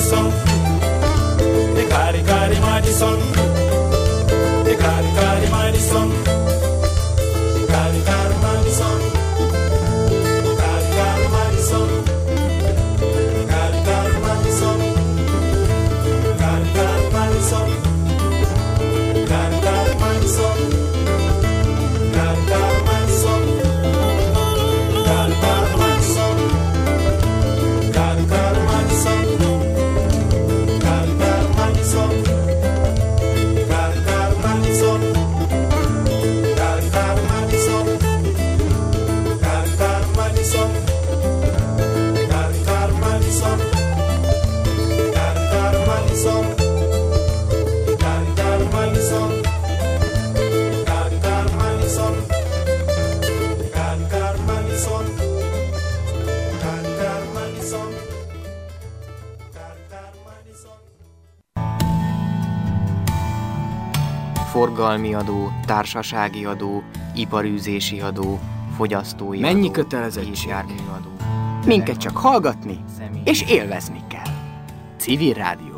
Madison, e cari cari Madison, e cari cari Madison, e cari cari Madison, e cari cari Madison, e cari cari Madison, e cari cari Madison, e cari cari Madison, e cari cari Madison, e cari cari Madison. Cari caro Madison, cari caro Madison, cari caro Madison, cari caro Madison, cari caro Madison, cari caro Madison, cari caro Madison, cari caro Madison, cari caro Madison, cari caro Madison. Forgalmi adó, társasági adó, iparűzési adó, fogyasztói mennyi adó, kötelezettség? járműadó. Minket csak hallgatni személy- és élvezni kell. Civil rádióadó.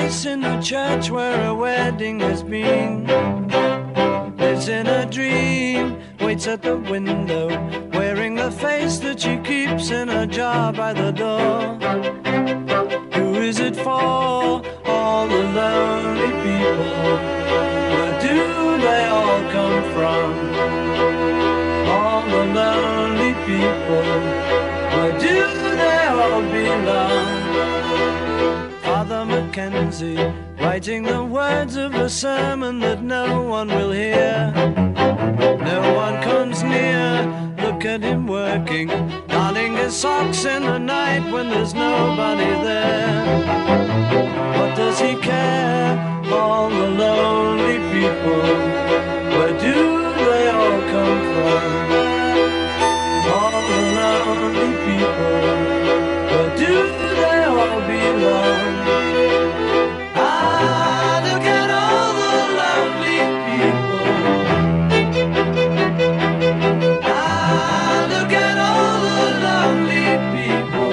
face in the church where a wedding has been. Lives in a dream, waits at the window, wearing the face that she keeps in a jar by the door. Who is it for? All the lonely people. Where do they all come from? All the lonely people. Where do they all belong? Father Mackenzie, writing the words of a sermon that no one will hear. No one comes near, look at him working, darning his socks in the night when there's nobody there. What does he care? All the lonely people, where do they all come from? All the lonely people, where do they all belong? Ah, look at all the lonely people. Ah, look at all the lonely people.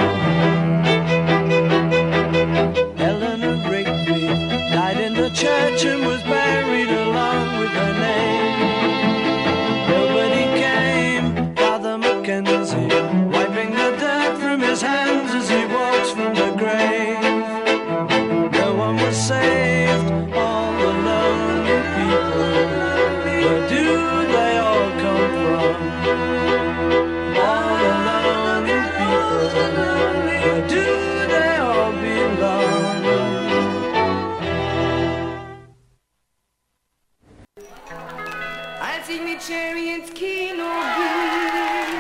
Eleanor Rigby died in the church and was buried along with her name. Nobody came, Father Mackenzie, wiping the dirt from his hands as he walks from the grave. No one was saved, all the lonely people. Where do they all come from? All the lonely people. Where do they all belong? Als ich mit Cherry ins Kino ging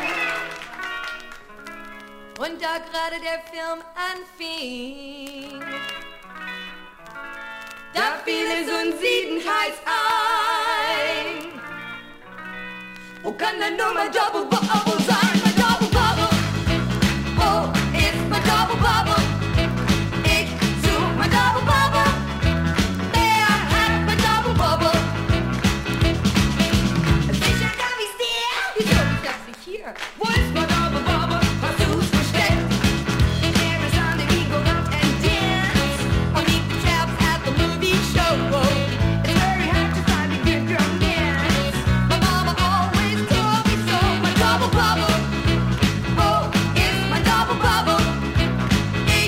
und da gerade der Film anfing, da fiel es uns siedenheiß ein. Wo kann denn nur mein Double Bubble sein? Mein Double Bubble, wo ist mein Double Bubble? Ich such mein Double Bubble, wer hat mein Double Bubble? Sicher darf ich's dir, wieso ist das nicht hier? Wo ist mein Double Bubble? Hast du's versteckt? There is on the Eagle Rock and dance on equal traps at the movie show. It's very hard to find a good drum dance. My mama always told me so. My double bubble, oh, it's my double bubble. Ich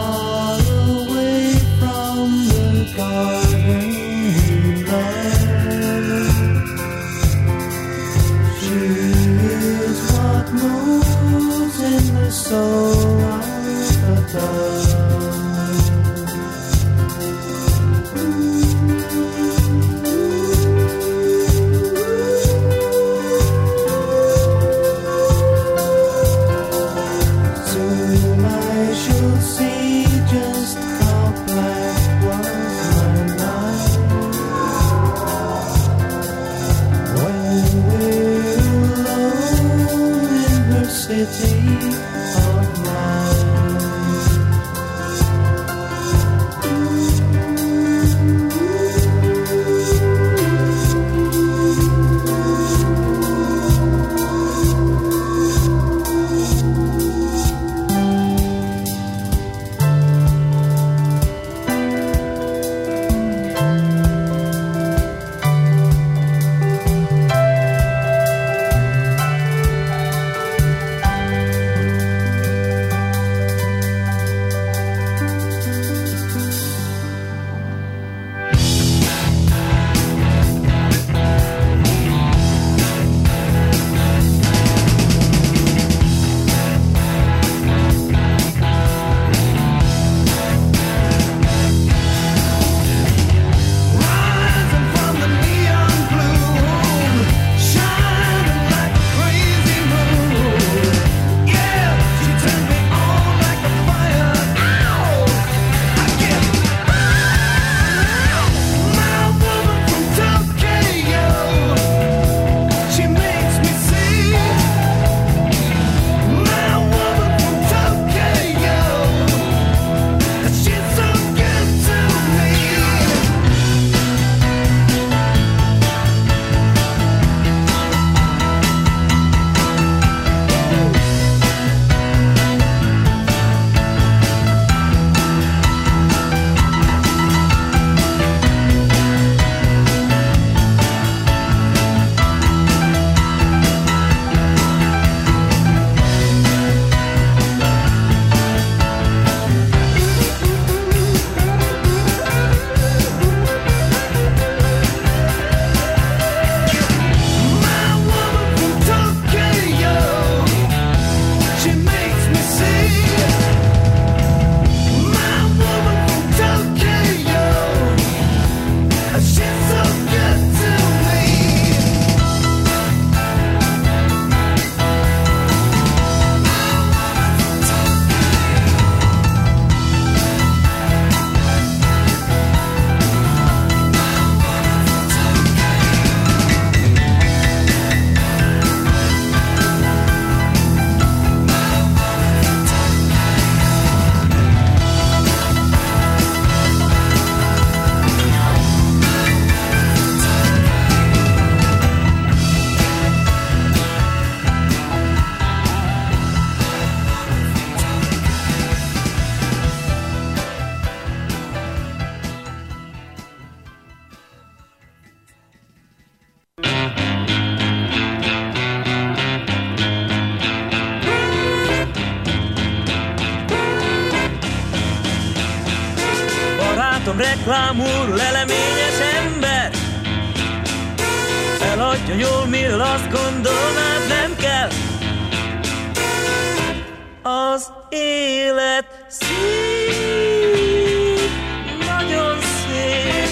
far away from the garden we love. She is what moves in the soul of a dove. Barátom reklámúr, leleményes ember, eladja jól, miről azt gondolnád nem kell. Az élet szép, nagyon szép,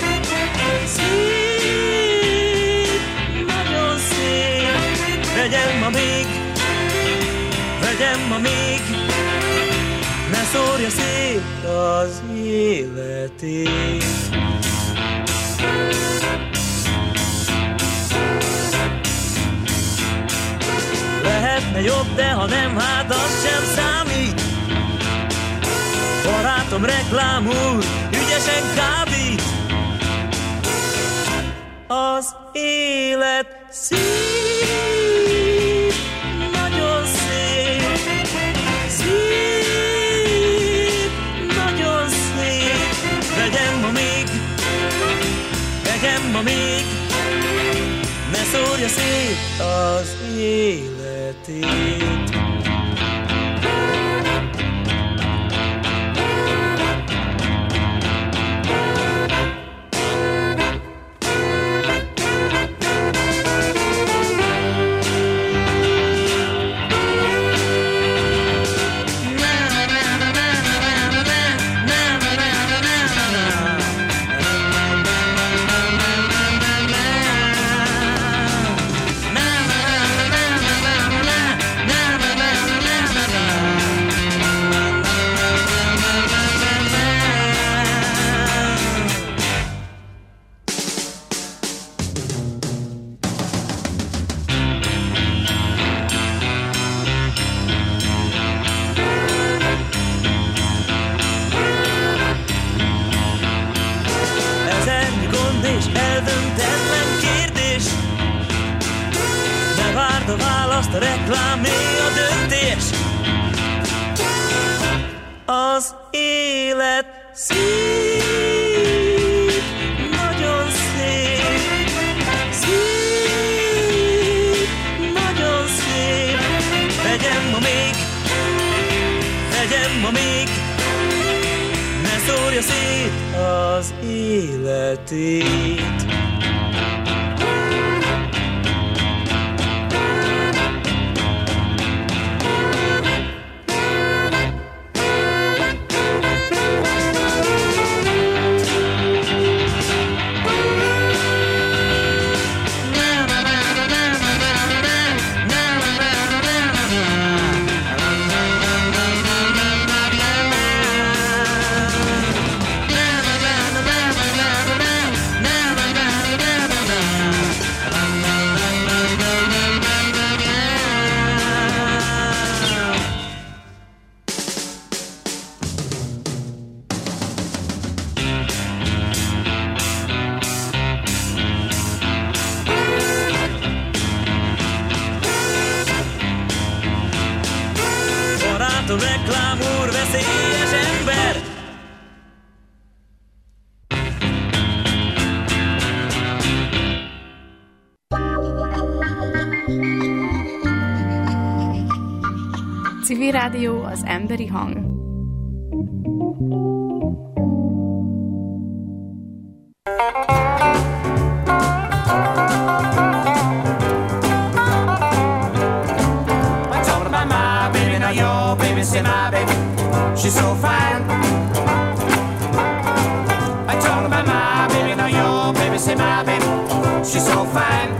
szép, nagyon szép. Vegyem ma még, ne szórja szét az életét. Lehetne jobb, de ha nem, hát az sem számít. Barátom reklám úr, ügyesen kábít. Az élet szép, nagyon szép, szép, nagyon szép. Vegyem ma még, ne szórja szét az életét. reklámé a döntés. Az élet szép, nagyon szép, szép, nagyon szép. Legyen ma még, ne szórja szét az életét. A reklám úr, veszélyes ember. Civil Rádió, az emberi hang. Say my baby, she's so fine. I told her about my baby, now your baby, say my baby, she's so fine.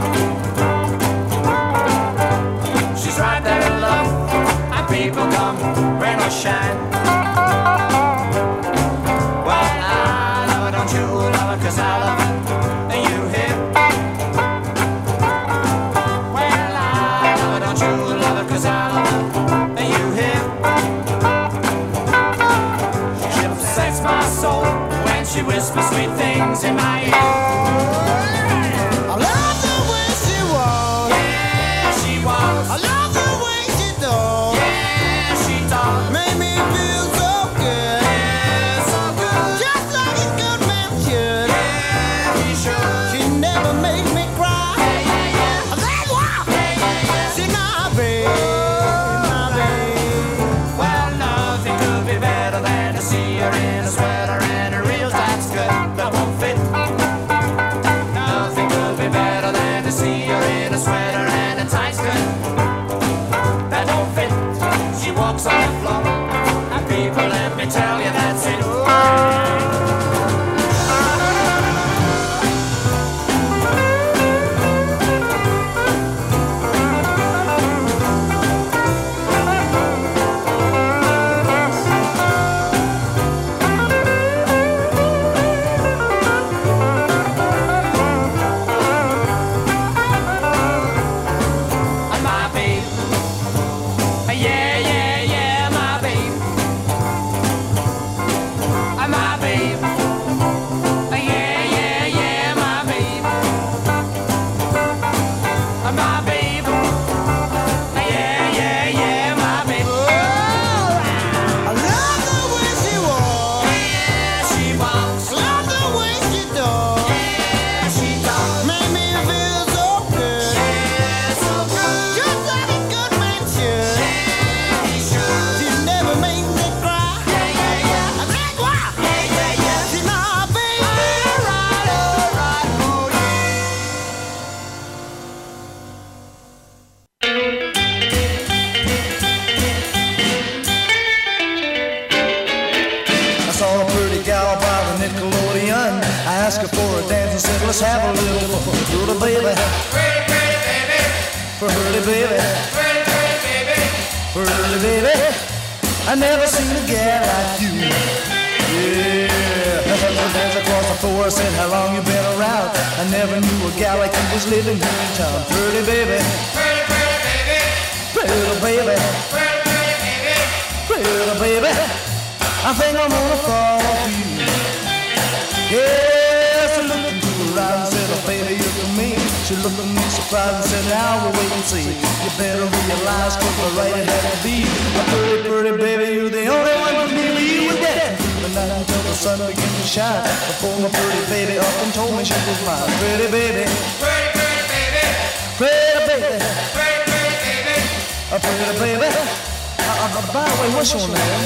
She's right there in love, and people come, rain or shine. Well, I love her, don't you love her, 'cause I love her, and you hear. Well, I love her, don't you love her, 'cause I love her, and you hear. My soul when she whispers sweet things in my ear. I love the way she walks. Yeah, she walks. I love the way she talks. Yeah, she talks. Make me feel so good. Yeah, so good. Just like a good man should. Yeah, he should. She never makes me cry. Yeah, yeah, yeah. That's why. Yeah, yeah, yeah. She's my baby, my baby. Well, nothing could be better than to see her in a sweater and a real tight skirt that won't fit. Nothing could be better than to see her in a sweater and a tight skirt that don't fit. She walks on the floor, and people, let me tell you, that's it. Let's have a little fun, baby. Pretty, pretty baby. Pretty baby. Pretty, pretty baby. Pretty baby. I never seen a gal like you. Yeah. There's across the floor said how long you been around. I never knew a gal like you was living here in town. Pretty baby. Pretty, pretty baby. Pretty baby. Pretty, pretty baby. Pretty baby. I think I'm gonna fall for you. Yes, looking to the right and said, oh, baby, you're for me. She looked at me surprised and said, now we'll wait and see. You better realize, cause we're right ahead of me. A pretty, pretty baby, you're the only one for me. You were dead the night until the sun began to shine. Before my pretty baby up and told me she was mine. Pretty baby, pretty, pretty baby, pretty baby, pretty, pretty baby, a pretty baby. By the way, what's your name?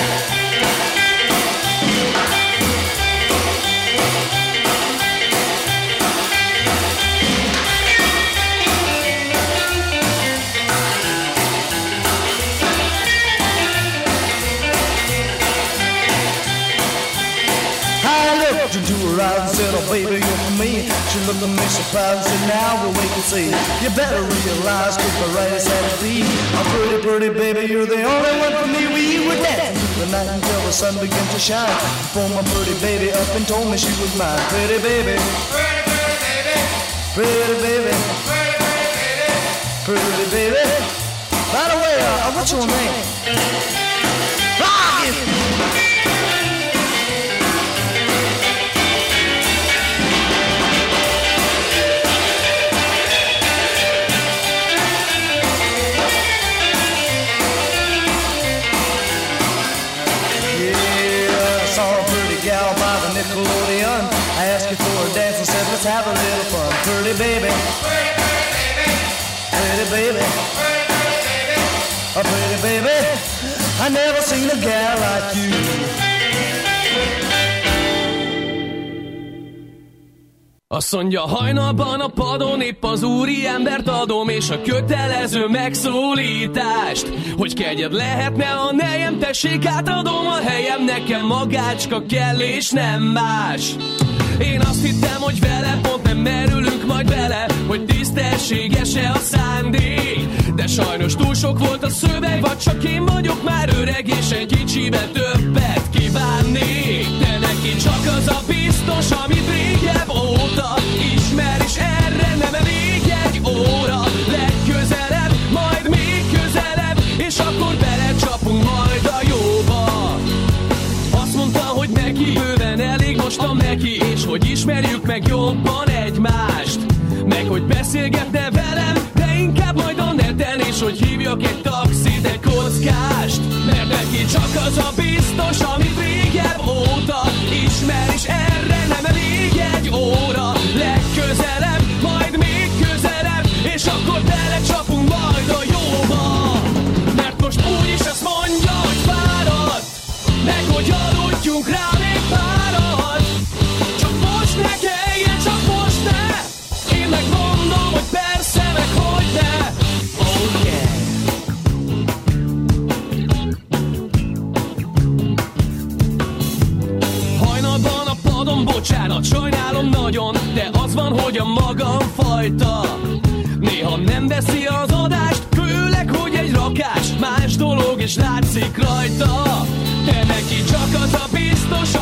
Into her eyes and said, oh baby, you're for me. She looked at me surprised and said, now we'll wait and see. You better realize, cause the right is at the a pretty, pretty baby, you're the only one for me. We were dancing through the night until the sun began to shine. Before my pretty baby up and told me she was mine. Pretty baby, pretty, pretty baby, pretty baby, pretty, pretty baby, pretty baby. By the way, what's your name? Rock it! Nickelodeon. I asked you for a dance and said let's have a little fun. Pretty baby, pretty, pretty baby, pretty baby, a pretty baby. I never seen a gal like you. Azt mondja, hajnalban a padon épp az úri embert adom, és a kötelező megszólítást, hogy kegyed lehetne, ha nejem, tessék, átadom a helyem, nekem magácska kell és nem más. Én azt hittem, hogy vele pont nem merülünk majd bele, hogy tisztességes-e a szándék, de sajnos túl sok volt a szöveg, vagy csak én vagyok már öreg, és egy kicsiben többet kívánnék. De neki csak az a biztos, amit régebb óta ismer, és erre nem elég egy óra. Legközelebb, majd még közelebb, és akkor belecsapunk majd a jóba. Azt mondta, hogy neki bőven elég mostam neki, és hogy ismerjük meg jobban egymást, meg hogy beszélgetne velem, de inkább majd a neten, és hogy hívjak egy taxit, egy kockást. Mert neki csak az a biztos, amit régebb óta ismer, és erre nem elég egy óra. Legközelebb, majd még közelebb, és akkor belecsapunk majd a jóba. Mert most úgyis azt mondja, hogy fáradt, meg hogy aludjunk rá még párat. Csak most ne kelljen, csak most ne. Én megmondom, hogy persze, meg hogy ne. Oh yeah. Hajnalban a padon, bocsánat, sajnálom nagyon, de az van, hogy a magam fajta néha nem veszi az adást, főleg, hogy egy rakás más dolog, és látszik rajta. De neki csak az a biztos,